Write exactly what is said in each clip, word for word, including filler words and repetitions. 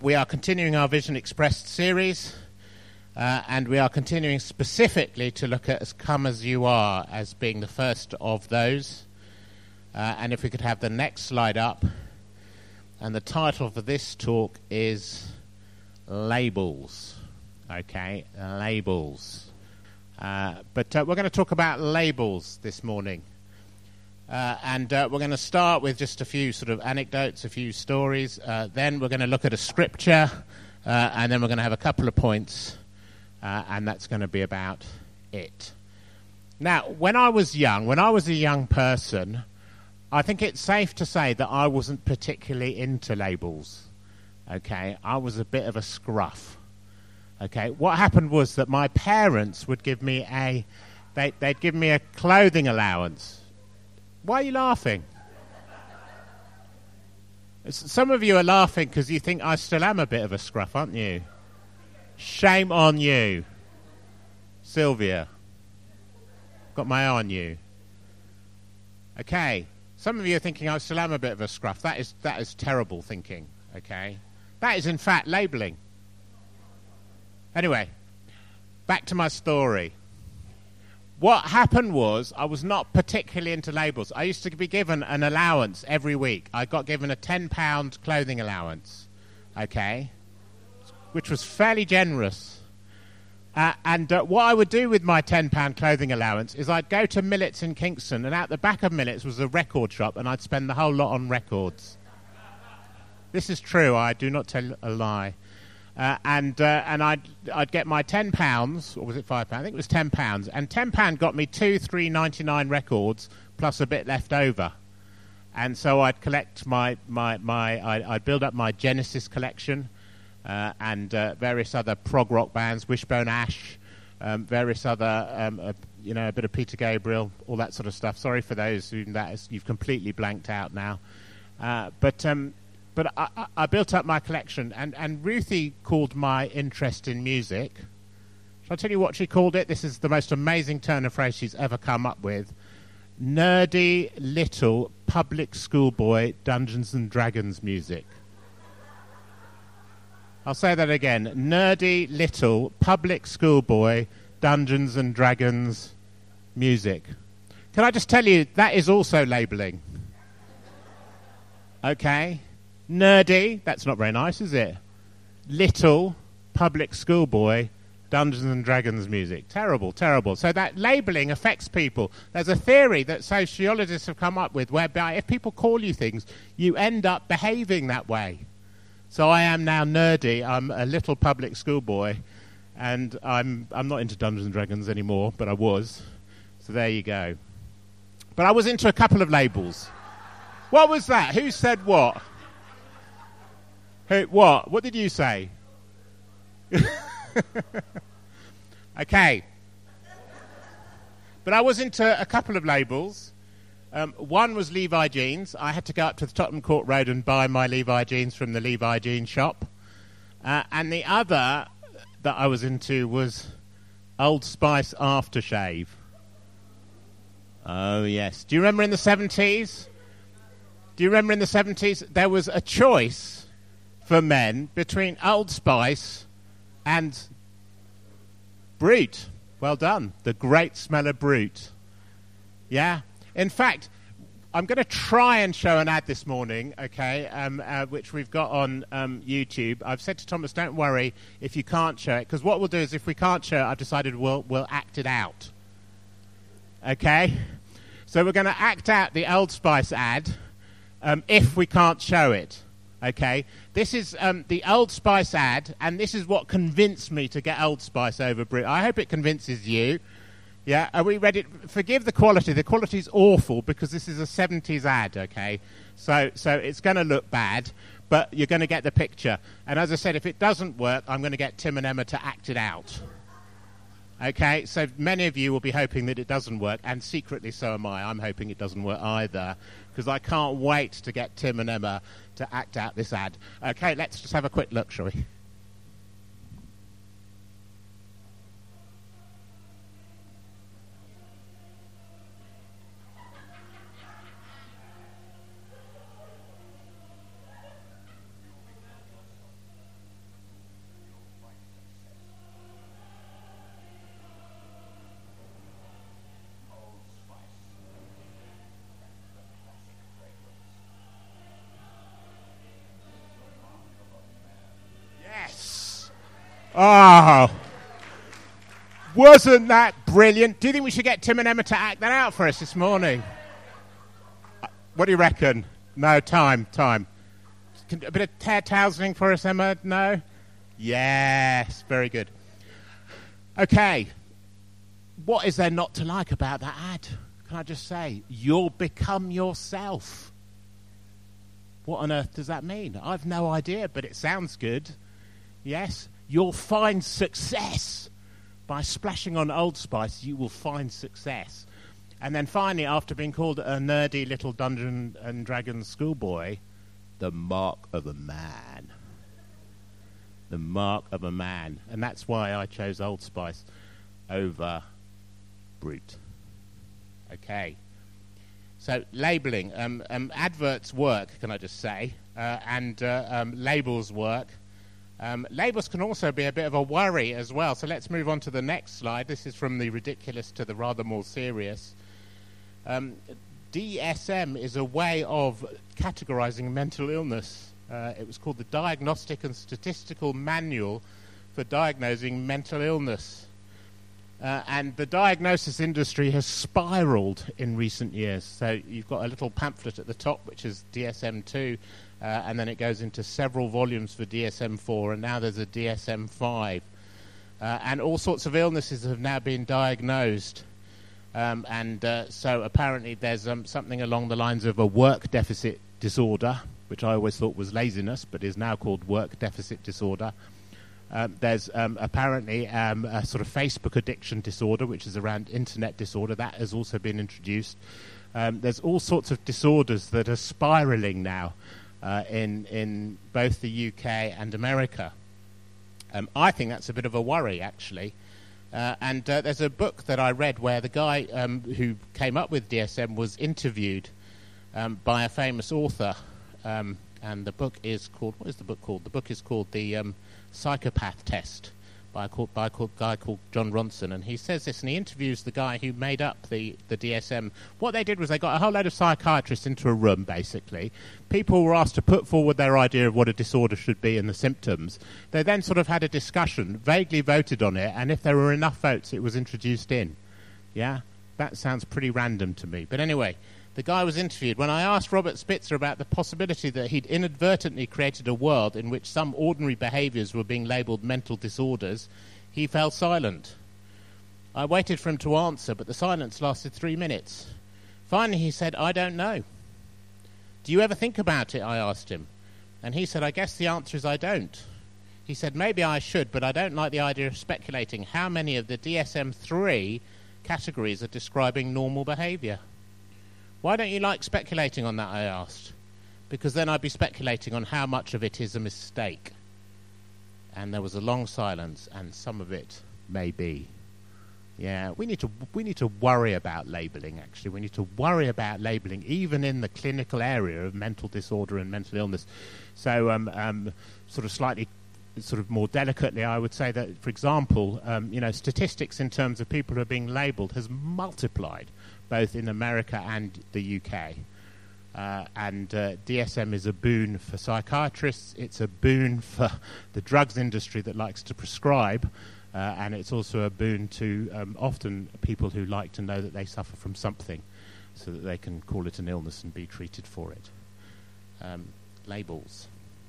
we are continuing our Vision Expressed series, uh, and we are continuing specifically to look at As Come As You Are as being the first of those. Uh, and if we could have the next slide up. And the title for this talk is Labels. Okay, labels. Uh, but uh, we're going to talk about labels this morning. Uh, and uh, we're going to start with just a few sort of anecdotes, a few stories. Uh, then we're going to look at a scripture, uh, and then we're going to have a couple of points, uh, and that's going to be about it. Now, when I was young, when I was a young person, I think it's safe to say that I wasn't particularly into labels. Okay, I was a bit of a scruff. Okay, what happened was that my parents would give me a, they, they'd give me a clothing allowance. Why are you laughing? Some of you are laughing because you think I still am a bit of a scruff, aren't you? Shame on you. Sylvia. Got my eye on you. Okay. Some of you are thinking I still am a bit of a scruff. That is, that is terrible thinking, okay? That is, in fact, labelling. Anyway, back to my story. What happened was I was not particularly into labels. I used to be given an allowance every week. I got given a ten pound clothing allowance, okay, which was fairly generous. Uh, and uh, what I would do with my ten pound clothing allowance is I'd go to Millets in Kingston, and out the back of Millets was a record shop, and I'd spend the whole lot on records. This is true. I do not tell a lie. Uh, and uh, and I'd I'd get my ten pounds, or was it five pounds? I think it was ten pounds. And ten pound got me two three ninety nine records plus a bit left over. And so I'd collect my my my I'd, I'd build up my Genesis collection, uh, and uh, various other prog rock bands, Wishbone Ash, um, various other um, uh, you know a bit of Peter Gabriel, all that sort of stuff. Sorry for those who that is, you've completely blanked out now, uh, but. Um, But I, I built up my collection, and, and Ruthie called my interest in music. Shall I tell you what she called it? This is the most amazing turn of phrase she's ever come up with. Nerdy little public schoolboy Dungeons and Dragons music. I'll say that again. Nerdy little public schoolboy Dungeons and Dragons music. Can I just tell you, that is also labelling. Okay? Nerdy, that's not very nice, is it? Little, public schoolboy, Dungeons and Dragons music. Terrible, terrible. So that labelling affects people. There's a theory that sociologists have come up with whereby if people call you things, you end up behaving that way. So I am now nerdy. I'm a little public schoolboy, and I'm I'm not into Dungeons and Dragons anymore, but I was. So there you go. But I was into a couple of labels. What was that? Who said what? Who, what? What did you say? Okay. But I was into a couple of labels. Um, one was Levi jeans. I had to go up to the Tottenham Court Road and buy my Levi jeans from the Levi jeans shop. Uh, and the other that I was into was Old Spice aftershave. Oh, yes. Do you remember in the seventies? Do you remember in the seventies there was a choice for men between Old Spice and Brute? Well done. The great smell of Brute. Yeah? In fact, I'm going to try and show an ad this morning, okay, um, uh, which we've got on um, YouTube. I've said to Thomas, don't worry if you can't show it, because what we'll do is if we can't show it, I've decided we'll, we'll act it out. Okay? So we're going to act out the Old Spice ad um, if we can't show it. Okay, this is um, the Old Spice ad, and this is what convinced me to get Old Spice over Brute. I hope it convinces you. Yeah, are we ready? Forgive the quality. The quality's awful because this is a seventies ad, okay? So so it's going to look bad, but you're going to get the picture. And as I said, if it doesn't work, I'm going to get Tim and Emma to act it out. Okay, so many of you will be hoping that it doesn't work, and secretly so am I. I'm hoping it doesn't work either, because I can't wait to get Tim and Emma to act out this ad. Okay, let's just have a quick look, shall we? Oh, wasn't that brilliant? Do you think we should get Tim and Emma to act that out for us this morning? What do you reckon? No, time, time. Can, a bit of tear toweling for us, Emma? No? Yes, very good. Okay. What is there not to like about that ad? Can I just say, you'll become yourself. What on earth does that mean? I've no idea, but it sounds good. Yes, you'll find success. By splashing on Old Spice, you will find success. And then finally, after being called a nerdy little Dungeons and Dragons schoolboy, the mark of a man. The mark of a man. And that's why I chose Old Spice over Brute. Okay. So, labelling. Um, um, adverts work, can I just say, uh, and uh, um, labels work. Um, labels can also be a bit of a worry as well. So let's move on to the next slide. This is from the ridiculous to the rather more serious. Um, D S M is a way of categorizing mental illness. Uh, it was called the Diagnostic and Statistical Manual for Diagnosing Mental Illness. Uh, and the diagnosis industry has spiraled in recent years. So you've got a little pamphlet at the top, which is D S M two, uh, and then it goes into several volumes for D S M four, and now there's a D S M five. Uh, and all sorts of illnesses have now been diagnosed. Um, and uh, so apparently there's um, something along the lines of a work deficit disorder, which I always thought was laziness, but is now called work deficit disorder. Um, there's um, apparently um, a sort of Facebook addiction disorder, which is around internet disorder. That has also been introduced. Um, there's all sorts of disorders that are spiraling now uh, in in both the U K and America. Um, I think that's a bit of a worry, actually. Uh, and uh, there's a book that I read where the guy um, who came up with D S M was interviewed um, by a famous author. Um, and the book is called, what is the book called? The book is called The um, Psychopath Test by a, called, by a called guy called John Ronson. And he says this, and he interviews the guy who made up the, the D S M. What they did was they got a whole load of psychiatrists into a room, basically. People were asked to put forward their idea of what a disorder should be and the symptoms. They then sort of had a discussion, vaguely voted on it, and if there were enough votes, it was introduced in. Yeah? That sounds pretty random to me. But anyway, the guy was interviewed. When I asked Robert Spitzer about the possibility that he'd inadvertently created a world in which some ordinary behaviours were being labelled mental disorders, he fell silent. I waited for him to answer, but the silence lasted three minutes. Finally, he said, "I don't know." "Do you ever think about it?" I asked him. And he said, "I guess the answer is I don't." He said, "Maybe I should, but I don't like the idea of speculating how many of the D S M three categories are describing normal behaviour." "Why don't you like speculating on that?" I asked. "Because then I'd be speculating on how much of it is a mistake." And there was a long silence, and some of it may be. Yeah, we need to we need to worry about labelling, actually. We need to worry about labelling, even in the clinical area of mental disorder and mental illness. So um, um, sort of slightly, sort of more delicately, I would say that, for example, um, you know, statistics in terms of people who are being labelled has multiplied, both in America and the U K. Uh, and uh, D S M is a boon for psychiatrists, it's a boon for the drugs industry that likes to prescribe, uh, and it's also a boon to um, often people who like to know that they suffer from something so that they can call it an illness and be treated for it. Um, labels.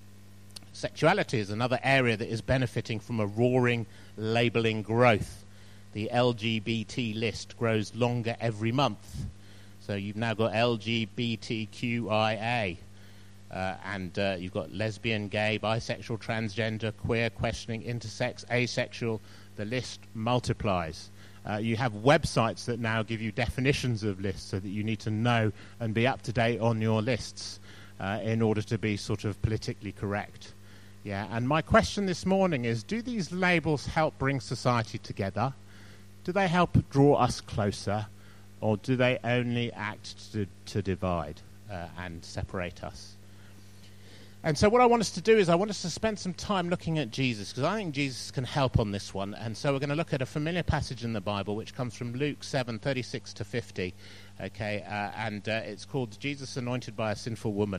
Sexuality is another area that is benefiting from a roaring labelling growth. The L G B T list grows longer every month. So you've now got L G B T Q I A, uh, and uh, you've got lesbian, gay, bisexual, transgender, queer, questioning, intersex, asexual. The list multiplies. Uh, you have websites that now give you definitions of lists so that you need to know and be up to date on your lists uh, in order to be sort of politically correct. Yeah, and my question this morning is, do these labels help bring society together? Do they help draw us closer, or do they only act to, to divide uh, and separate us? And so what I want us to do is I want us to spend some time looking at Jesus, because I think Jesus can help on this one. And so we're going to look at a familiar passage in the Bible, which comes from Luke seven, thirty-six to fifty. Okay, uh, and uh, it's called Jesus Anointed by a Sinful Woman.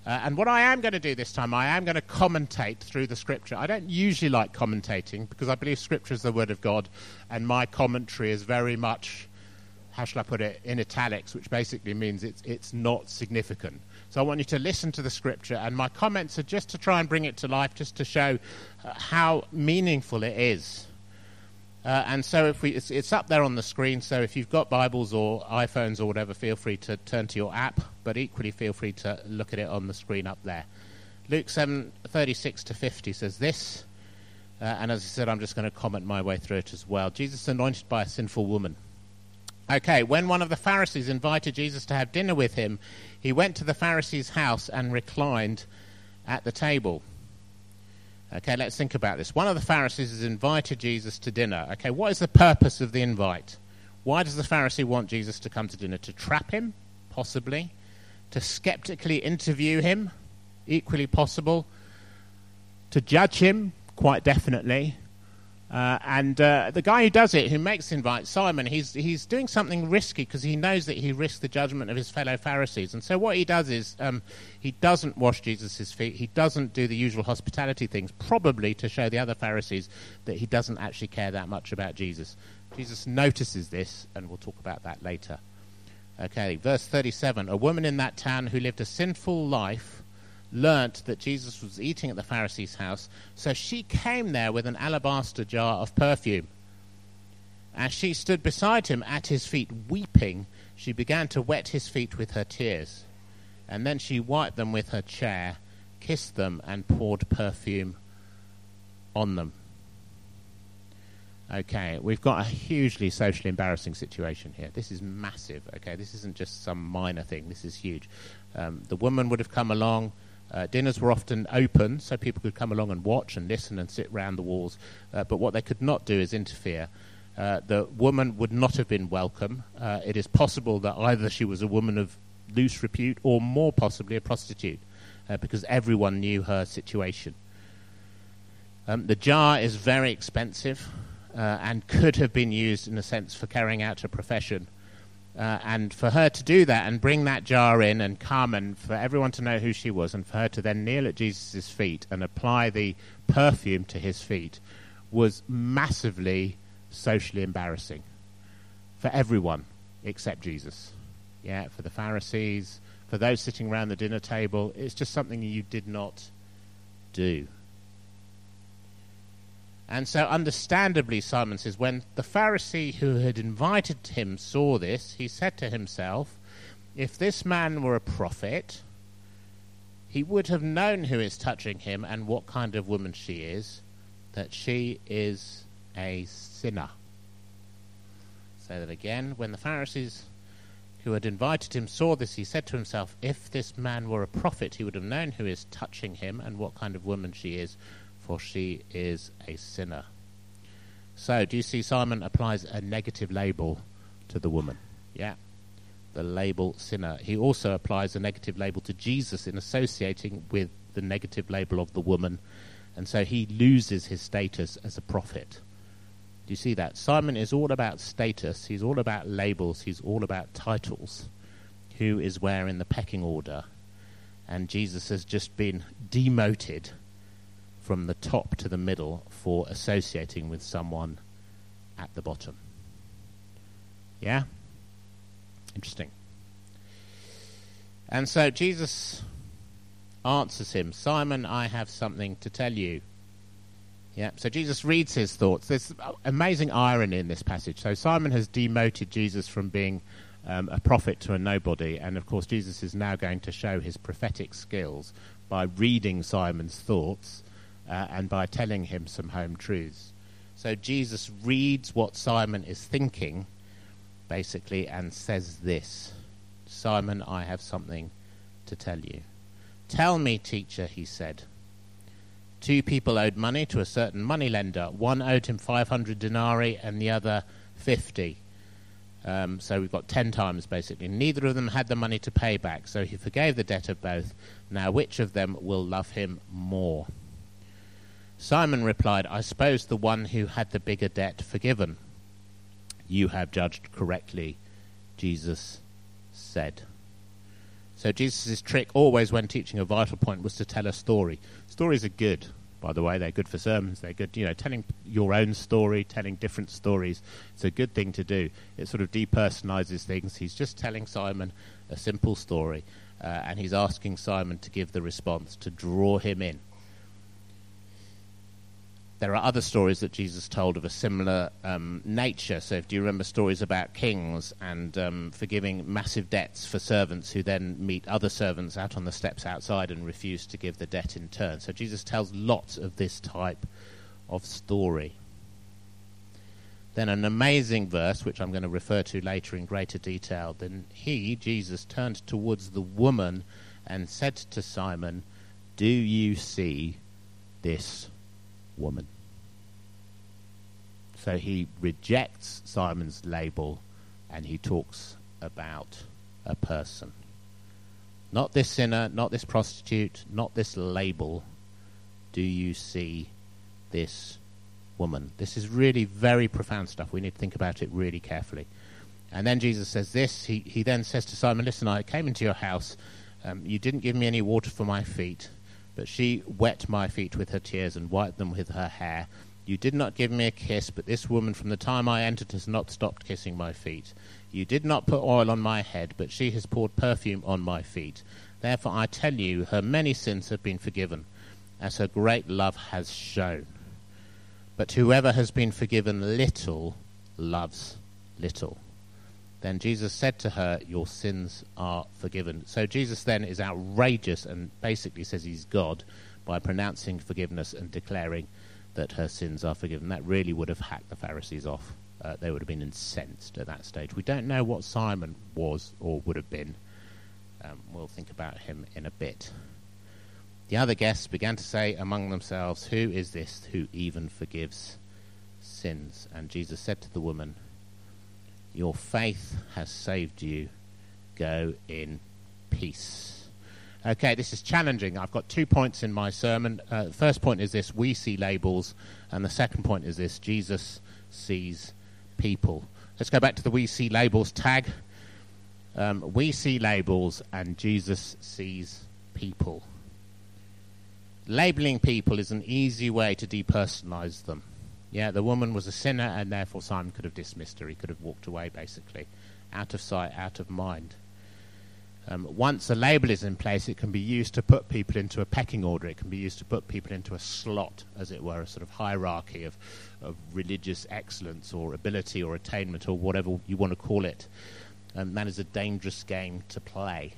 Uh, and what I am going to do this time, I am going to commentate through the Scripture. I don't usually like commentating because I believe Scripture is the Word of God, and my commentary is very much, how shall I put it, in italics, which basically means it's it's not significant. So I want you to listen to the Scripture, and my comments are just to try and bring it to life, just to show uh, how meaningful it is. Uh, and so if we, it's, it's up there on the screen, so if you've got Bibles or iPhones or whatever, feel free to turn to your app, but equally feel free to look at it on the screen up there. Luke seven, thirty-six to fifty says this, uh, and as I said, I'm just going to comment my way through it as well. Jesus anointed by a sinful woman. Okay, when one of the Pharisees invited Jesus to have dinner with him, he went to the Pharisee's house and reclined at the table. Okay, let's think about this. One of the Pharisees has invited Jesus to dinner. Okay, what is the purpose of the invite? Why does the Pharisee want Jesus to come to dinner? To trap him? Possibly. To skeptically interview him? Equally possible. To judge him? Quite definitely. Uh, and uh, the guy who does it, who makes the invite, Simon, he's he's doing something risky because he knows that he risks the judgment of his fellow Pharisees. And so what he does is um, he doesn't wash Jesus' feet. He doesn't do the usual hospitality things, probably to show the other Pharisees that he doesn't actually care that much about Jesus. Jesus notices this, and we'll talk about that later. Okay, verse thirty-seven. A woman in that town who lived a sinful life learnt that Jesus was eating at the Pharisee's house, so she came there with an alabaster jar of perfume. As she stood beside him at his feet weeping, she began to wet his feet with her tears, and then she wiped them with her chair, kissed them, and poured perfume on them. Okay, we've got a hugely socially embarrassing situation here. This is massive, okay? This isn't just some minor thing. This is huge. Um, the woman would have come along. Uh, dinners were often open, so people could come along and watch and listen and sit round the walls. Uh, but what they could not do is interfere. Uh, the woman would not have been welcome. Uh, it is possible that either she was a woman of loose repute or more possibly a prostitute, uh, because everyone knew her situation. Um, the jar is very expensive uh, and could have been used, in a sense, for carrying out her profession. Uh, and for her to do that and bring that jar in and come and for everyone to know who she was and for her to then kneel at Jesus' feet and apply the perfume to his feet was massively socially embarrassing for everyone except Jesus. Yeah, for the Pharisees, for those sitting around the dinner table. It's just something you did not do. And so understandably, Simon says, when the Pharisee who had invited him saw this, he said to himself, if this man were a prophet, he would have known who is touching him and what kind of woman she is, that she is a sinner. Say that again. When the Pharisees who had invited him saw this, he said to himself, if this man were a prophet, he would have known who is touching him and what kind of woman she is, for she is a sinner. So, do you see Simon applies a negative label to the woman? Yeah, the label sinner. He also applies a negative label to Jesus in associating with the negative label of the woman, and so he loses his status as a prophet. Do you see that? Simon is all about status, he's all about labels, he's all about titles. Who is where in the pecking order? And Jesus has just been demoted from the top to the middle for associating with someone at the bottom. Yeah? Interesting. And so Jesus answers him, Simon, I have something to tell you. Yeah, so Jesus reads his thoughts. There's amazing irony in this passage. So Simon has demoted Jesus from being um, a prophet to a nobody, and of course Jesus is now going to show his prophetic skills by reading Simon's thoughts Uh, and by telling him some home truths. So Jesus reads what Simon is thinking, basically, and says this, Simon, I have something to tell you. Tell me, teacher, he said. Two people owed money to a certain moneylender. One owed him five hundred denarii and the other fifty. Um, so we've got ten times, basically. Neither of them had the money to pay back, so he forgave the debt of both. Now, which of them will love him more? Simon replied, I suppose the one who had the bigger debt forgiven. You have judged correctly, Jesus said. So Jesus' trick always when teaching a vital point was to tell a story. Stories are good, by the way. They're good for sermons. They're good, you know, telling your own story, telling different stories. It's a good thing to do. It sort of depersonalizes things. He's just telling Simon a simple story, uh, and he's asking Simon to give the response, to draw him in. There are other stories that Jesus told of a similar um, nature. So if, do you remember stories about kings and um, forgiving massive debts for servants who then meet other servants out on the steps outside and refuse to give the debt in turn? So Jesus tells lots of this type of story. Then an amazing verse, which I'm going to refer to later in greater detail. Then he, Jesus, turned towards the woman and said to Simon, "Do you see this woman?" So he rejects Simon's label and he talks about a person. Not this sinner, not this prostitute, not this label. Do you see this woman? This is really very profound stuff. We need to think about it really carefully. And then Jesus says this. He, he then says to Simon, "Listen, I came into your house. Um, you didn't give me any water for my feet, but she wet my feet with her tears and wiped them with her hair. You did not give me a kiss, but this woman from the time I entered has not stopped kissing my feet. You did not put oil on my head, but she has poured perfume on my feet. Therefore I tell you, her many sins have been forgiven, as her great love has shown. But whoever has been forgiven little loves little." Then Jesus said to her, "Your sins are forgiven." So Jesus then is outrageous and basically says he's God by pronouncing forgiveness and declaring that her sins are forgiven. That really would have hacked the Pharisees off. Uh, they would have been incensed at that stage. We don't know what Simon was or would have been. Um, we'll think about him in a bit. The other guests began to say among themselves, "Who is this who even forgives sins?" And Jesus said to the woman, "Your faith has saved you. Go in peace." Okay, this is challenging. I've got two points in my sermon. Uh, the first point is this: we see labels. And the second point is this: Jesus sees people. Let's go back to the we see labels tag. Um, we see labels and Jesus sees people. Labeling people is an easy way to depersonalize them. Yeah, the woman was a sinner and therefore Simon could have dismissed her. He could have walked away, basically. Out of sight, out of mind. Um, once a label is in place, it can be used to put people into a pecking order. It can be used to put people into a slot, as it were, a sort of hierarchy of, of religious excellence or ability or attainment or whatever you want to call it. And that is a dangerous game to play.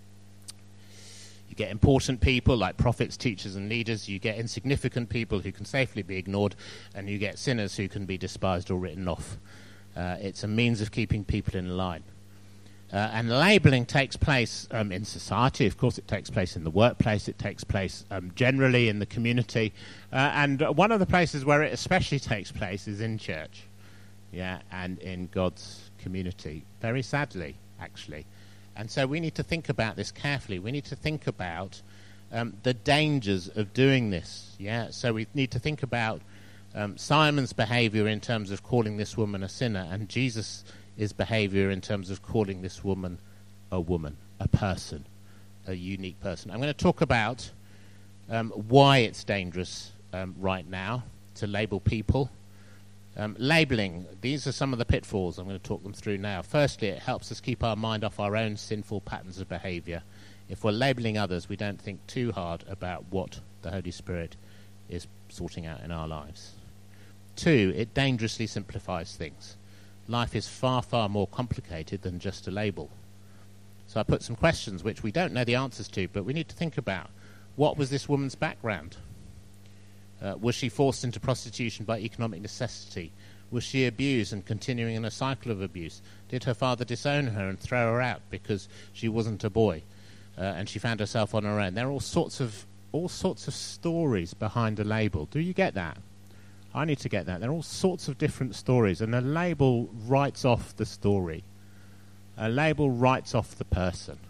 You get important people like prophets, teachers and leaders. You get insignificant people who can safely be ignored. And you get sinners who can be despised or written off. Uh, it's a means of keeping people in line. Uh, and labelling takes place um, in society. Of course, it takes place in the workplace. It takes place um, generally in the community. Uh, and uh, one of the places where it especially takes place is in church. Yeah, and in God's community. Very sadly, actually. And so we need to think about this carefully. We need to think about um, the dangers of doing this. Yeah, so we need to think about um, Simon's behaviour in terms of calling this woman a sinner, and Jesus' behaviour in terms of calling this woman a woman, a person, a unique person. I'm going to talk about um, why it's dangerous um, right now to label people. Um, labelling, these are some of the pitfalls. I'm going to talk them through now. Firstly, it helps us keep our mind off our own sinful patterns of behaviour. If we're labelling others, we don't think too hard about what the Holy Spirit is sorting out in our lives. Two, it dangerously simplifies things. Life is far, far more complicated than just a label. So I put some questions which we don't know the answers to, but we need to think about. What was this woman's background? Uh, was she forced into prostitution by economic necessity? Was she abused and continuing in a cycle of abuse? Did her father disown her and throw her out because she wasn't a boy uh, and she found herself on her own? There are all sorts of all sorts of stories behind a label. Do you get that? I need to get that. There are all sorts of different stories, and a label writes off the story. A label writes off the person.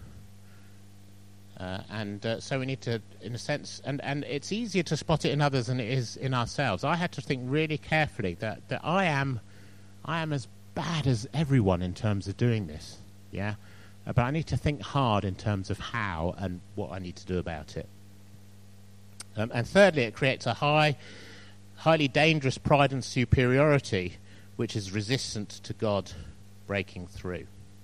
Uh, and uh, so we need to, in a sense, and, and it's easier to spot it in others than it is in ourselves. I had to think really carefully that, that I am I am as bad as everyone in terms of doing this. Yeah, uh, but I need to think hard in terms of how and what I need to do about it. Um, and thirdly, it creates a high, highly dangerous pride and superiority, which is resistant to God breaking through.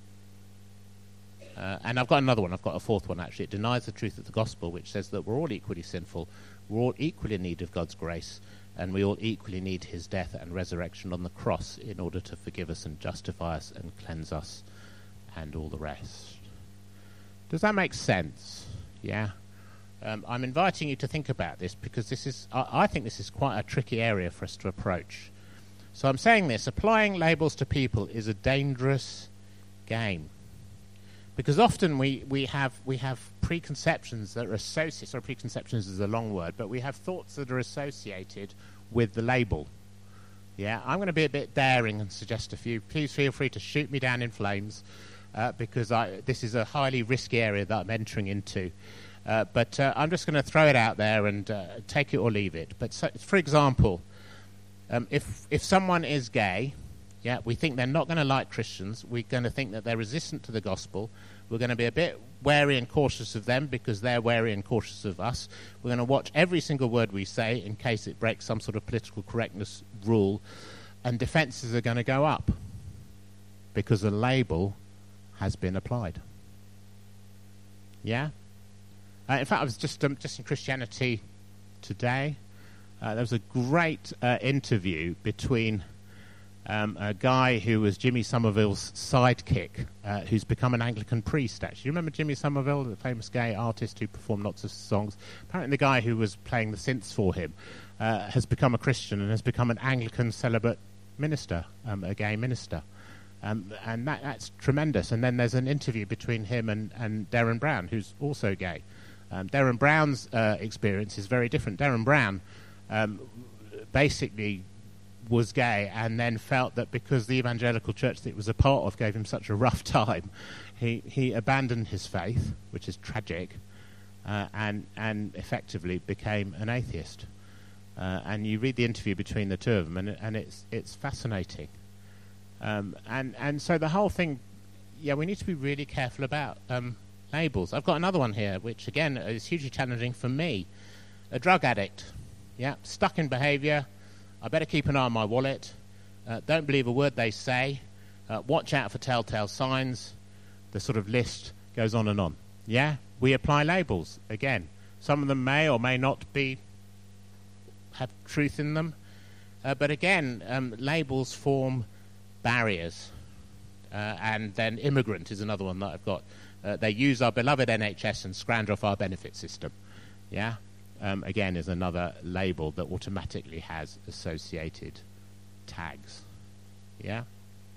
Uh, and I've got another one. I've got a fourth one, actually. It denies the truth of the gospel, which says that we're all equally sinful, we're all equally in need of God's grace, and we all equally need his death and resurrection on the cross in order to forgive us and justify us and cleanse us and all the rest. Does that make sense? Yeah? Um, I'm inviting you to think about this because this is, I, I think this is quite a tricky area for us to approach. So I'm saying this, applying labels to people is a dangerous game. Because often we, we have we have preconceptions that are associated, sorry, preconceptions is a long word, but we have thoughts that are associated with the label. Yeah, I'm going to be a bit daring and suggest a few. Please feel free to shoot me down in flames, uh, because I, this is a highly risky area that I'm entering into. Uh, but uh, I'm just going to throw it out there and uh, take it or leave it. But so, for example, um, if if someone is gay, yeah, we think they're not going to like Christians. We're going to think that they're resistant to the gospel. We're going to be a bit wary and cautious of them because they're wary and cautious of us. We're going to watch every single word we say in case it breaks some sort of political correctness rule. And defences are going to go up because a label has been applied. Yeah? Uh, in fact, I was just um, just in Christianity today. Uh, there was a great uh, interview between Um, a guy who was Jimmy Somerville's sidekick, uh, who's become an Anglican priest, actually. You remember Jimmy Somerville, the famous gay artist who performed lots of songs? Apparently the guy who was playing the synths for him uh, has become a Christian and has become an Anglican celibate minister, um, a gay minister. Um, and that, that's tremendous. And then there's an interview between him and, and Derren Brown, who's also gay. Um, Derren Brown's uh, experience is very different. Derren Brown um, basically was gay and then felt that because the evangelical church that he was a part of gave him such a rough time, he, he abandoned his faith, which is tragic, uh, and, and effectively became an atheist. Uh, and you read the interview between the two of them, and, and it's it's fascinating. Um, and, and so the whole thing, yeah, we need to be really careful about um, labels. I've got another one here, which, again, is hugely challenging for me. A drug addict, yeah, stuck in behaviour. I better keep an eye on my wallet. Uh, don't believe a word they say. Uh, watch out for telltale signs. The sort of list goes on and on. Yeah? We apply labels, again. Some of them may or may not be have truth in them. Uh, but again, um, labels form barriers. Uh, and then immigrant is another one that I've got. Uh, they use our beloved N H S and scrounger off our benefit system. Yeah? Um, again, is another label that automatically has associated tags. Yeah?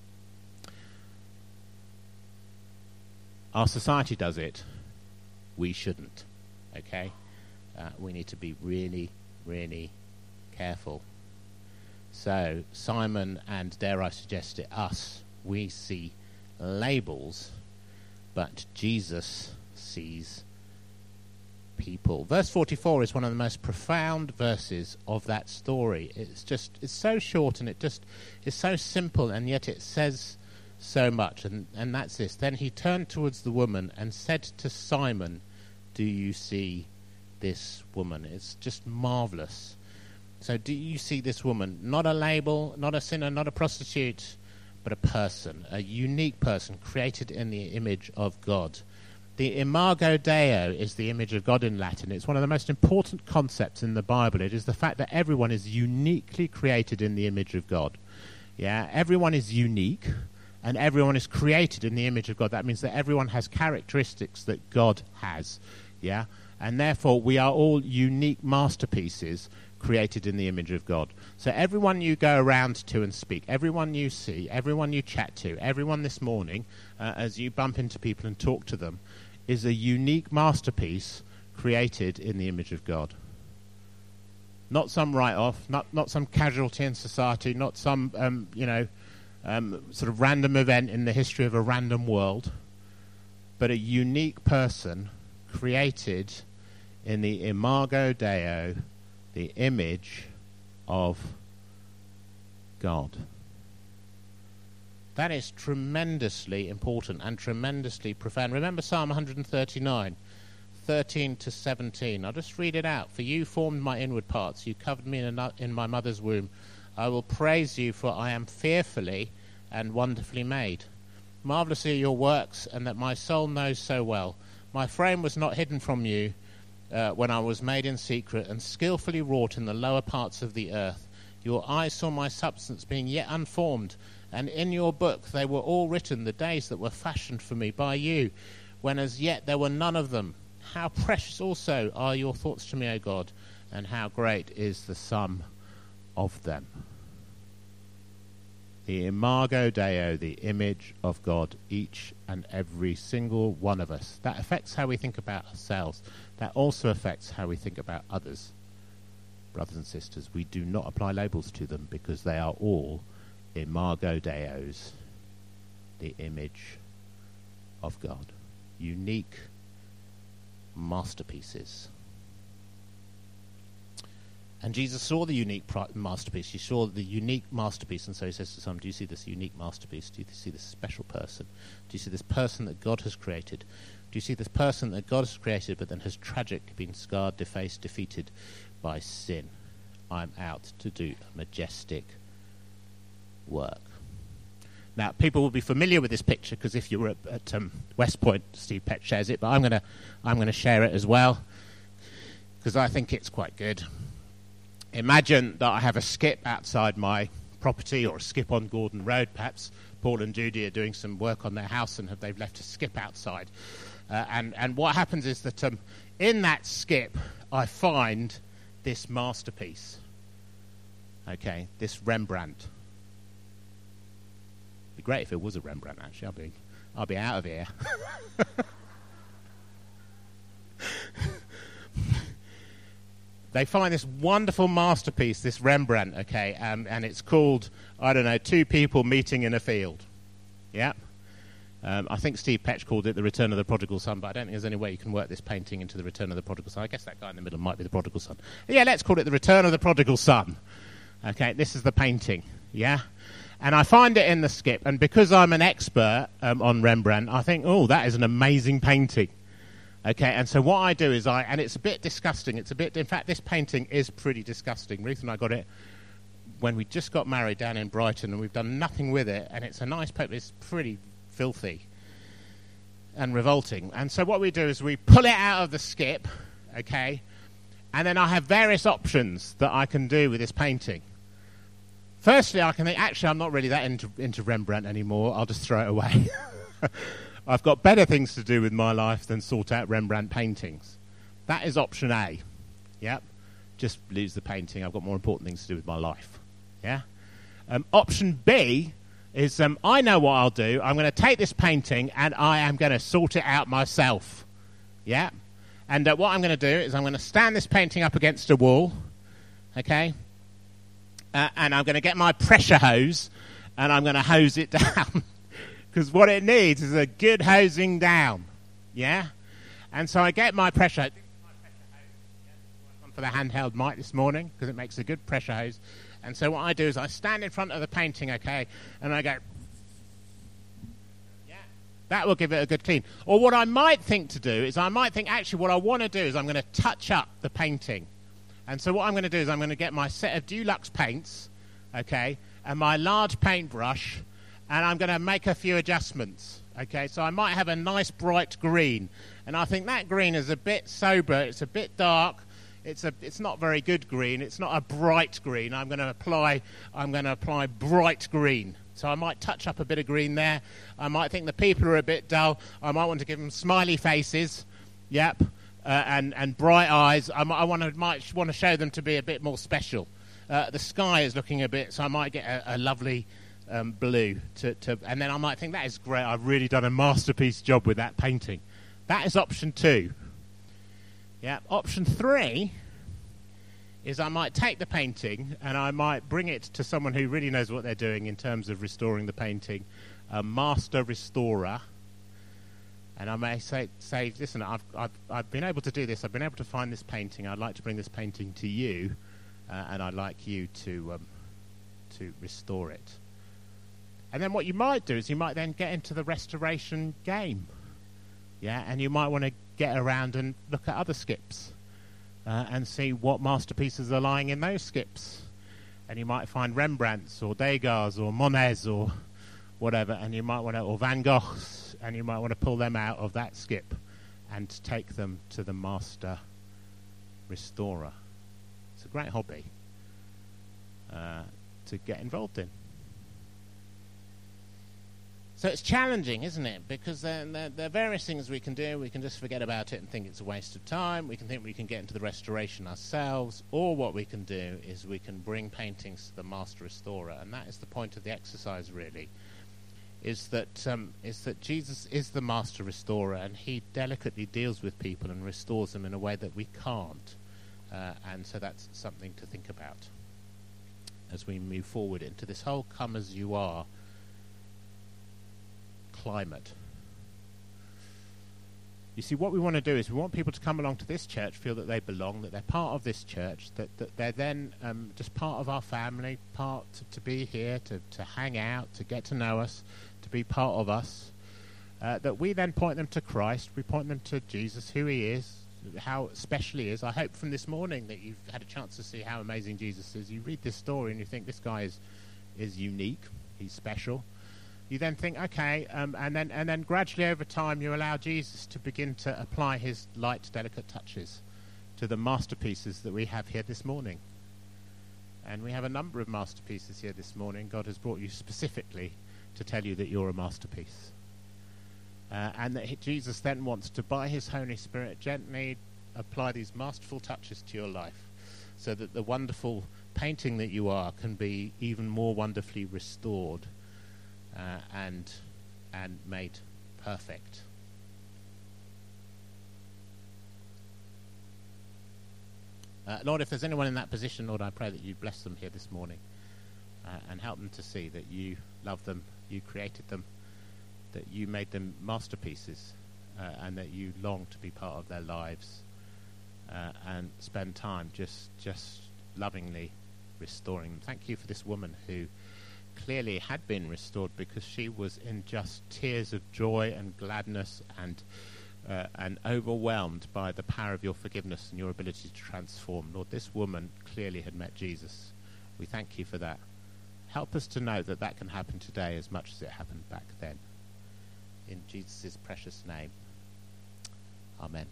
Our society does it. We shouldn't. Okay? Uh, we need to be really, really careful. So, Simon and, dare I suggest it, us, we see labels, but Jesus sees people. Verse forty-four is one of the most profound verses of that story. It's just, it's so short and it just is so simple, and yet it says so much. And, and that's this. Then he turned towards the woman and said to Simon, "Do you see this woman?" It's just marvelous. So do you see this woman? Not a label, not a sinner, not a prostitute, but a person, a unique person created in the image of God. The imago Dei is the image of God in Latin. It's one of the most important concepts in the Bible. It is the fact that everyone is uniquely created in the image of God. Yeah, everyone is unique, and everyone is created in the image of God. That means that everyone has characteristics that God has. Yeah, and therefore we are all unique masterpieces created in the image of God. So everyone you go around to and speak, everyone you see, everyone you chat to, everyone this morning, uh, as you bump into people and talk to them, is a unique masterpiece created in the image of God. Not some write-off, not not some casualty in society, not some um, you know um, sort of random event in the history of a random world, but a unique person created in the imago Dei, the image of God. That is tremendously important and tremendously profound. Remember Psalm one thirty-nine, thirteen to seventeen. I'll just read it out. For you formed my inward parts. You covered me in, a, in my mother's womb. I will praise you, for I am fearfully and wonderfully made. Marvellous are your works, and that my soul knows so well. My frame was not hidden from you uh, when I was made in secret and skillfully wrought in the lower parts of the earth. Your eyes saw my substance being yet unformed, and in your book they were all written, the days that were fashioned for me by you, when as yet there were none of them. How precious also are your thoughts to me, O God, and how great is the sum of them. The imago Dei, the image of God, each and every single one of us. That affects how we think about ourselves. That also affects how we think about others. Brothers and sisters, we do not apply labels to them because they are all imago Deos, the image of God. Unique masterpieces. And Jesus saw the unique masterpiece. He saw the unique masterpiece, and so he says to some, do you see this unique masterpiece? Do you see this special person? Do you see this person that God has created? Do you see this person that God has created but then has tragically been scarred, defaced, defeated by sin? I'm out to do a majestic work. Now, people will be familiar with this picture because if you were at, at um, West Point, Steve Petch shares it, but I'm going to I'm going to share it as well because I think it's quite good. Imagine that I have a skip outside my property, or a skip on Gordon Road, perhaps. Paul and Judy are doing some work on their house and have they've left a skip outside. Uh, and, and what happens is that um, in that skip, I find this masterpiece. Okay, this Rembrandt. It'd be great if it was a Rembrandt, actually. I'll be, I'll be out of here. They find this wonderful masterpiece, this Rembrandt, okay, um, and it's called, I don't know, Two People Meeting in a Field. Yeah? Um, I think Steve Petch called it The Return of the Prodigal Son, but I don't think there's any way you can work this painting into The Return of the Prodigal Son. I guess that guy in the middle might be the Prodigal Son. Yeah, let's call it The Return of the Prodigal Son. Okay, this is the painting, yeah? And I find it in the skip, and because I'm an expert um, on Rembrandt, I think, oh, that is an amazing painting. Okay, and so what I do is I, and it's a bit disgusting, it's a bit, in fact, this painting is pretty disgusting. Ruth and I got it when we just got married down in Brighton, and we've done nothing with it, and it's a nice paper, it's pretty filthy and revolting. And so what we do is we pull it out of the skip, okay, and then I have various options that I can do with this painting. Firstly, I can think, actually, I'm not really that into, into Rembrandt anymore, I'll just throw it away. I've got better things to do with my life than sort out Rembrandt paintings. That is option A. Yep. Just lose the painting. I've got more important things to do with my life. Yeah. Um, option B is um, I know what I'll do. I'm going to take this painting and I am going to sort it out myself. Yeah. And uh, what I'm going to do is I'm going to stand this painting up against a wall. Okay. Uh, and I'm going to get my pressure hose and I'm going to hose it down. Because what it needs is a good hosing down, yeah? And so I get my pressure hose. This is my pressure hose. Yeah, for the handheld mic this morning, because it makes a good pressure hose. And so what I do is I stand in front of the painting, okay, and I go, yeah, that will give it a good clean. Or what I might think to do is I might think, actually, what I want to do is I'm going to touch up the painting. And so what I'm going to do is I'm going to get my set of Dulux paints, okay, and my large paintbrush, and I'm going to make a few adjustments, okay? So I might have a nice bright green, and I think that green is a bit sober, it's a bit dark, it's a it's not very good green, it's not a bright green. I'm going to apply I'm going to apply bright green. So I might touch up a bit of green there. I might think the people are a bit dull. I might want to give them smiley faces, yep, uh, and and bright eyes. I, might, I want to might want to show them to be a bit more special. Uh, the sky is looking a bit, so I might get a, a lovely Um, blue to, to, and then I might think that is great, I've really done a masterpiece job with that painting. That is option two. Yeah, option three is I might take the painting and I might bring it to someone who really knows what they're doing in terms of restoring the painting, a master restorer, and I may say, say listen, I've, I've, I've been able to do this, I've been able to find this painting, I'd like to bring this painting to you, uh, and I'd like you to um, to restore it. And then what you might do is you might then get into the restoration game. Yeah, and you might want to get around and look at other skips uh, and see what masterpieces are lying in those skips. And you might find Rembrandts or Degas or Monets or whatever, and you might want to, or Van Goghs, and you might want to pull them out of that skip and take them to the master restorer. It's a great hobby uh, to get involved in. So it's challenging, isn't it? Because there, there, there are various things we can do. We can just forget about it and think it's a waste of time. We can think we can get into the restoration ourselves. Or what we can do is we can bring paintings to the master restorer. And that is the point of the exercise, really, is that um, is that Jesus is the master restorer, and he delicately deals with people and restores them in a way that we can't. Uh, and so that's something to think about as we move forward into this whole come as you are climate. You see, what we want to do is we want people to come along to this church, feel that they belong, that they're part of this church, that, that they're then um, just part of our family, part to, to be here, to, to hang out, to get to know us, to be part of us, uh, that we then point them to Christ, we point them to Jesus, who he is, how special he is. I hope from this morning that you've had a chance to see how amazing Jesus is. You read this story and you think this guy is, is unique, he's special. You then think, okay, um, and then and then gradually over time you allow Jesus to begin to apply his light, delicate touches to the masterpieces that we have here this morning. And we have a number of masterpieces here this morning. God has brought you specifically to tell you that you're a masterpiece. Uh, and that he, Jesus then wants to, by his Holy Spirit, gently apply these masterful touches to your life so that the wonderful painting that you are can be even more wonderfully restored Uh, and and made perfect. Uh, Lord, if there's anyone in that position, Lord, I pray that you bless them here this morning uh, and help them to see that you love them, you created them, that you made them masterpieces, uh, and that you long to be part of their lives uh, and spend time just just lovingly restoring them. Thank you for this woman who clearly had been restored because she was in just tears of joy and gladness and uh, and overwhelmed by the power of your forgiveness and your ability to transform. Lord, this woman clearly had met Jesus. We thank you for that. Help us to know that that can happen today as much as it happened back then. In Jesus' precious name. Amen.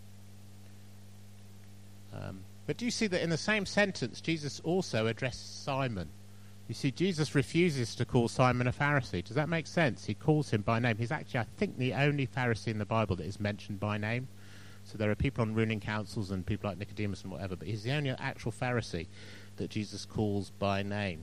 Um, but do you see that in the same sentence, Jesus also addressed Simon? You see, Jesus refuses to call Simon a Pharisee. Does that make sense? He calls him by name. He's actually, I think, the only Pharisee in the Bible that is mentioned by name. So there are people on ruling councils and people like Nicodemus and whatever, but he's the only actual Pharisee that Jesus calls by name.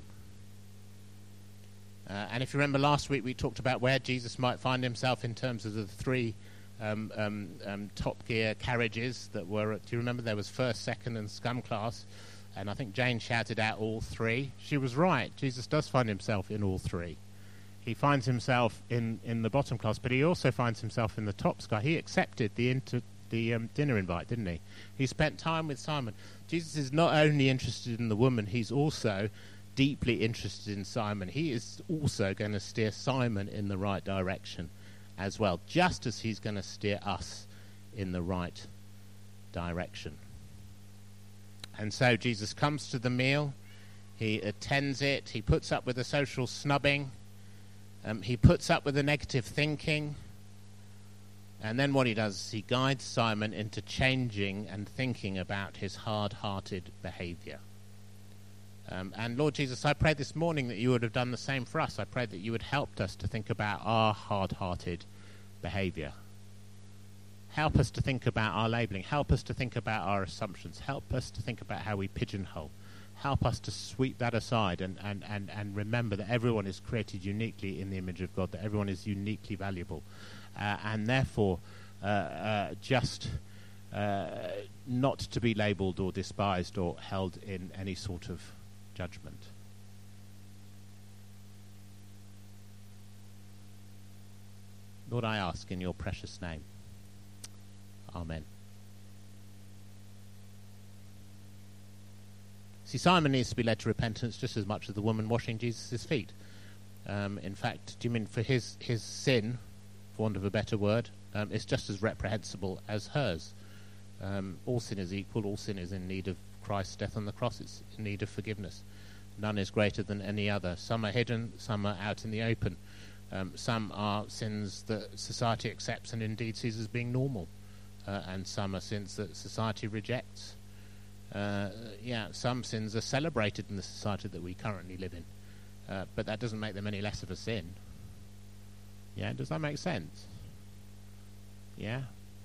Uh, and if you remember last week, we talked about where Jesus might find himself in terms of the three um, um, um, top gear carriages that were, do you remember there was first, second and scum class? And I think Jane shouted out all three. She was right. Jesus does find himself in all three. He finds himself in, in the bottom class, but he also finds himself in the top sky. He accepted the inter, the um, dinner invite, didn't he? He spent time with Simon. Jesus is not only interested in the woman, he's also deeply interested in Simon. He is also going to steer Simon in the right direction as well, just as he's going to steer us in the right direction. And so Jesus comes to the meal, he attends it, he puts up with the social snubbing, um, he puts up with the negative thinking, and then what he does is he guides Simon into changing and thinking about his hard-hearted behavior. Um, and Lord Jesus, I pray this morning that you would have done the same for us. I pray that you would help us to think about our hard-hearted behavior. Help us to think about our labeling. Help us to think about our assumptions. Help us to think about how we pigeonhole. Help us to sweep that aside and, and, and, and remember that everyone is created uniquely in the image of God, that everyone is uniquely valuable. Uh, and therefore, uh, uh, just uh, not to be labelled or despised or held in any sort of judgment. Lord, I ask in your precious name. Amen. See, Simon needs to be led to repentance just as much as the woman washing Jesus' feet. Um, in fact, do you mean for his, his sin, for want of a better word, um, is just as reprehensible as hers. Um, all sin is equal, all sin is in need of Christ's death on the cross, it's in need of forgiveness. None is greater than any other. Some are hidden, some are out in the open. Um, some are sins that society accepts and indeed sees as being normal. Uh, and some are sins that society rejects. Uh, yeah, some sins are celebrated in the society that we currently live in. Uh, but that doesn't make them any less of a sin. Yeah, does that make sense? Yeah?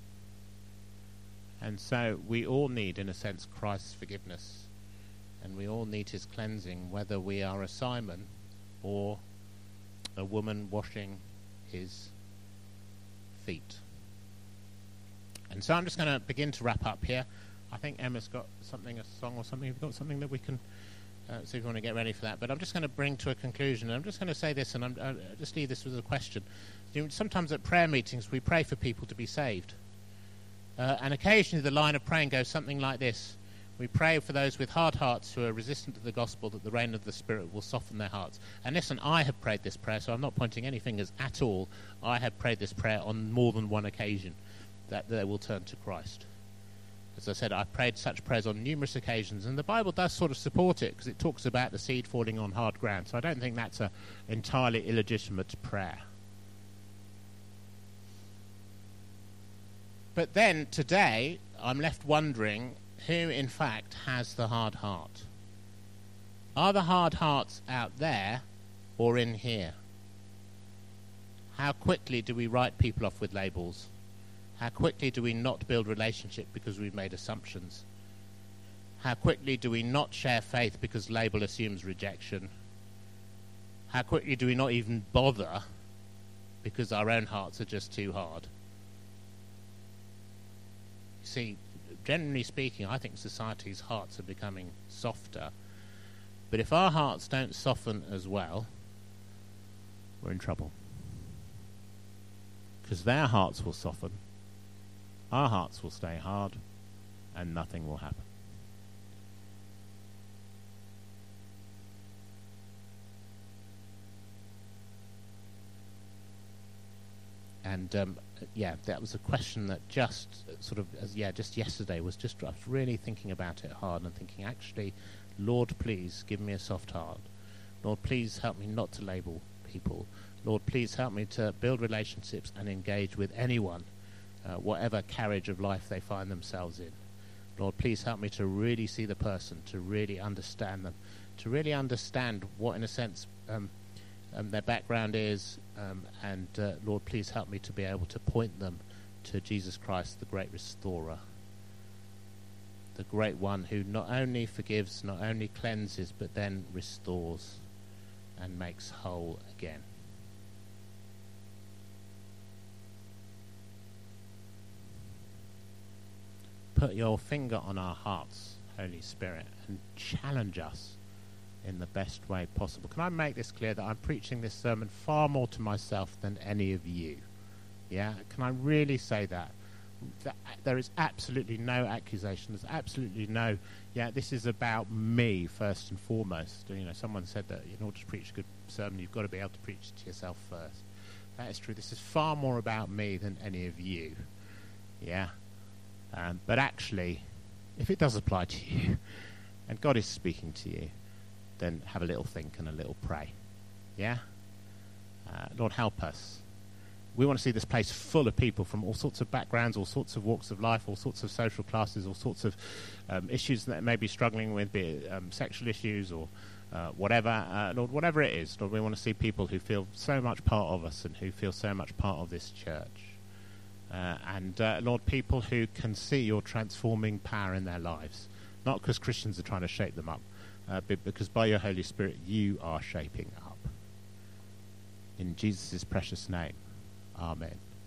And so we all need, in a sense, Christ's forgiveness. And we all need his cleansing, whether we are a Simon or a woman washing his feet. And so I'm just going to begin to wrap up here. I think Emma's got something, a song or something. Have you got something that we can uh, see if you want to get ready for that? But I'm just going to bring to a conclusion. And I'm just going to say this, and I'm, I'll just leave this with a question. You know, sometimes at prayer meetings we pray for people to be saved. Uh, and occasionally the line of praying goes something like this. We pray for those with hard hearts who are resistant to the gospel, that the reign of the Spirit will soften their hearts. And listen, I have prayed this prayer, so I'm not pointing any fingers at all. I have prayed this prayer on more than one occasion, that they will turn to Christ. As I said, I've prayed such prayers on numerous occasions, and the Bible does sort of support it, because it talks about the seed falling on hard ground. So I don't think that's an entirely illegitimate prayer. But then, today, I'm left wondering who, in fact, has the hard heart. Are the hard hearts out there or in here? How quickly do we write people off with labels? How quickly do we not build relationship because we've made assumptions? How quickly do we not share faith because label assumes rejection? How quickly do we not even bother because our own hearts are just too hard? You see, generally speaking, I think society's hearts are becoming softer. But if our hearts don't soften as well, we're in trouble. Because their hearts will soften, our hearts will stay hard, and nothing will happen. And um, yeah, that was a question that just sort of, as, yeah, just yesterday was just, I was really thinking about it hard and thinking, actually, Lord, please give me a soft heart. Lord, please help me not to label people. Lord, please help me to build relationships and engage with anyone, uh, whatever carriage of life they find themselves in. Lord, please help me to really see the person, to really understand them, to really understand what, in a sense, um, um, their background is, um, and uh, Lord, please help me to be able to point them to Jesus Christ, the great restorer, the great one who not only forgives, not only cleanses, but then restores and makes whole again. Put your finger on our hearts, Holy Spirit, and challenge us in the best way possible. Can I make this clear that I'm preaching this sermon far more to myself than any of you? Yeah? Can I really say that? that there is absolutely no accusation. There's absolutely no, yeah, this is about me first and foremost. You know, someone said that in order to preach a good sermon, you've got to be able to preach to yourself first. That is true. This is far more about me than any of you. Yeah? Um, but actually, if it does apply to you, and God is speaking to you, then have a little think and a little pray. Yeah? Uh, Lord, help us. We want to see this place full of people from all sorts of backgrounds, all sorts of walks of life, all sorts of social classes, all sorts of um, issues that they may be struggling with, be it um, sexual issues or uh, whatever. Uh, Lord, whatever it is, Lord, we want to see people who feel so much part of us and who feel so much part of this church. Uh, and, uh, Lord, people who can see your transforming power in their lives. Not because Christians are trying to shape them up, uh, but because by your Holy Spirit you are shaping up. In Jesus' precious name, amen.